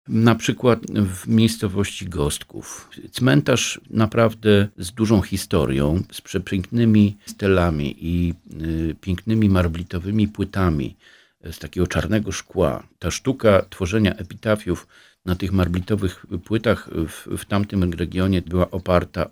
Na przykład w miejscowości Gostków. Cmentarz naprawdę z dużą historią, z przepięknymi stelami i pięknymi marblitowymi płytami z takiego czarnego szkła. Ta sztuka tworzenia epitafiów na tych marblitowych płytach w tamtym regionie była oparta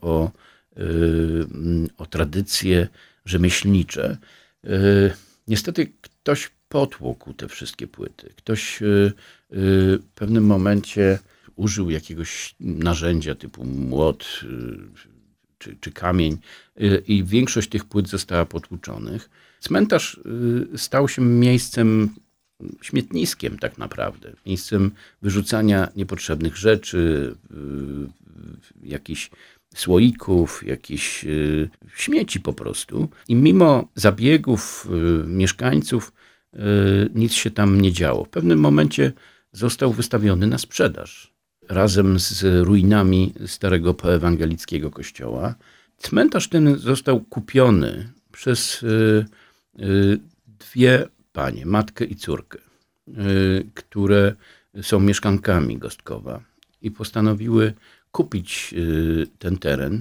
o tradycje rzemieślnicze. Niestety ktoś potłukł te wszystkie płyty. Ktoś w pewnym momencie użył jakiegoś narzędzia typu młot czy kamień i większość tych płyt została potłuczonych. Cmentarz stał się miejscem, śmietniskiem tak naprawdę. Miejscem wyrzucania niepotrzebnych rzeczy, jakichś słoików, jakichś śmieci po prostu. I mimo zabiegów mieszkańców nic się tam nie działo. W pewnym momencie został wystawiony na sprzedaż razem z ruinami starego poewangelickiego kościoła. Cmentarz ten został kupiony przez dwie panie, matkę i córkę, które są mieszkankami Gostkowa i postanowiły kupić ten teren,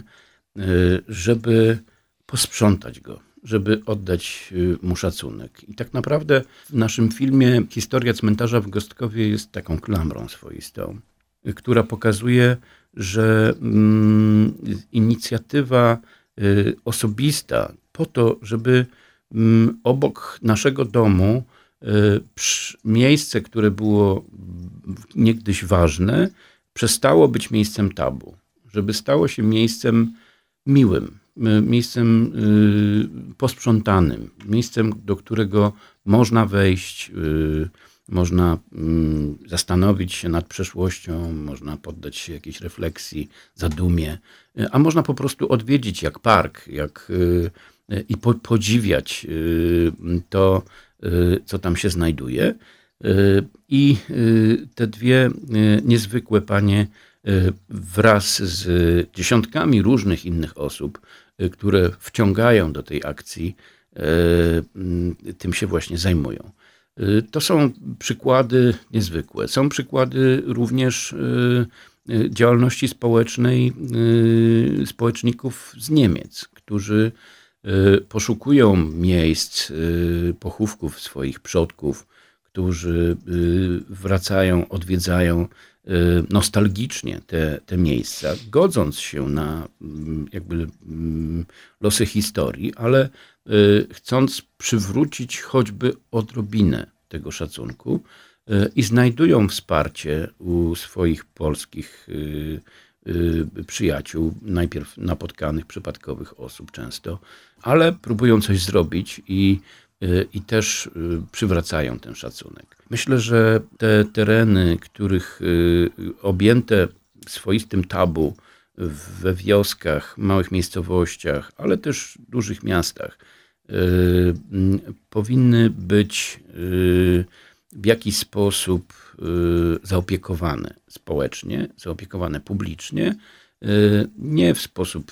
żeby posprzątać go, żeby oddać mu szacunek. I tak naprawdę w naszym filmie historia cmentarza w Gostkowie jest taką klamrą swoistą, która pokazuje, że inicjatywa osobista po to, żeby obok naszego domu miejsce, które było niegdyś ważne, przestało być miejscem tabu. Żeby stało się miejscem miłym, miejscem posprzątanym, miejscem, do którego można wejść, można zastanowić się nad przeszłością, można poddać się jakiejś refleksji, zadumie, a można po prostu odwiedzić jak park, i podziwiać to, co tam się znajduje. I te dwie niezwykłe panie wraz z dziesiątkami różnych innych osób, które wciągają do tej akcji, tym się właśnie zajmują. To są przykłady niezwykłe. Są przykłady również działalności społecznej społeczników z Niemiec, którzy poszukują miejsc pochówków swoich przodków, którzy wracają, odwiedzają nostalgicznie te miejsca, godząc się na jakby losy historii, ale chcąc przywrócić choćby odrobinę tego szacunku i znajdują wsparcie u swoich polskich przyjaciół, najpierw napotkanych, przypadkowych osób często, ale próbują coś zrobić i też przywracają ten szacunek. Myślę, że te tereny, których objęte swoistym tabu we wioskach, małych miejscowościach, ale też dużych miastach, powinny być w jakiś sposób zaopiekowane społecznie, zaopiekowane publicznie, nie w sposób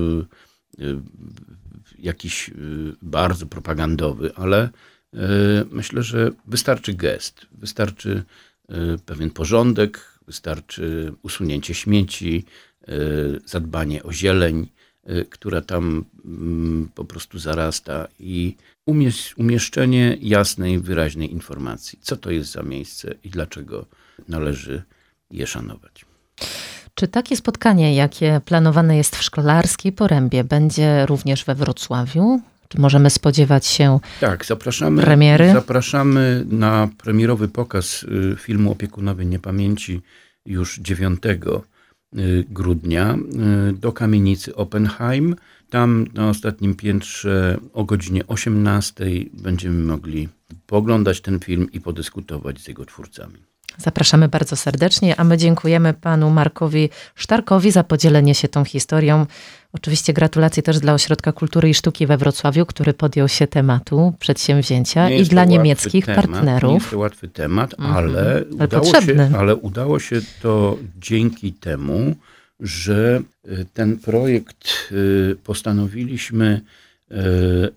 jakiś bardzo propagandowy, ale myślę, że wystarczy gest, wystarczy pewien porządek, wystarczy usunięcie śmieci, zadbanie o zieleń, która tam po prostu zarasta i umieszczenie jasnej, wyraźnej informacji, co to jest za miejsce i dlaczego należy je szanować. Czy takie spotkanie, jakie planowane jest w Szklarskiej Porębie, będzie również we Wrocławiu? Czy możemy spodziewać się premiery? Zapraszamy na premierowy pokaz filmu Opiekunowie Niepamięci już 9 grudnia do kamienicy Oppenheim. Tam na ostatnim piętrze o godzinie 18 będziemy mogli pooglądać ten film i podyskutować z jego twórcami. Zapraszamy bardzo serdecznie, a my dziękujemy panu Markowi Sztarkowi za podzielenie się tą historią. Oczywiście gratulacje też dla Ośrodka Kultury i Sztuki we Wrocławiu, który podjął się tematu przedsięwzięcia i dla niemieckich partnerów. Nie jest to łatwy temat, ale udało się to dzięki temu, że ten projekt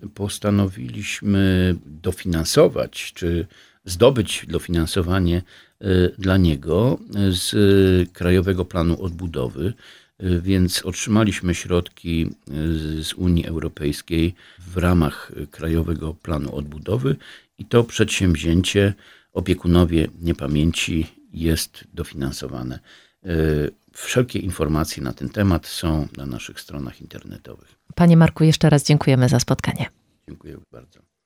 postanowiliśmy dofinansować, czy zdobyć dofinansowanie dla niego z Krajowego Planu Odbudowy, więc otrzymaliśmy środki z Unii Europejskiej w ramach Krajowego Planu Odbudowy i to przedsięwzięcie Opiekunowie Niepamięci jest dofinansowane. Wszelkie informacje na ten temat są na naszych stronach internetowych. Panie Marku, jeszcze raz dziękujemy za spotkanie. Dziękuję bardzo.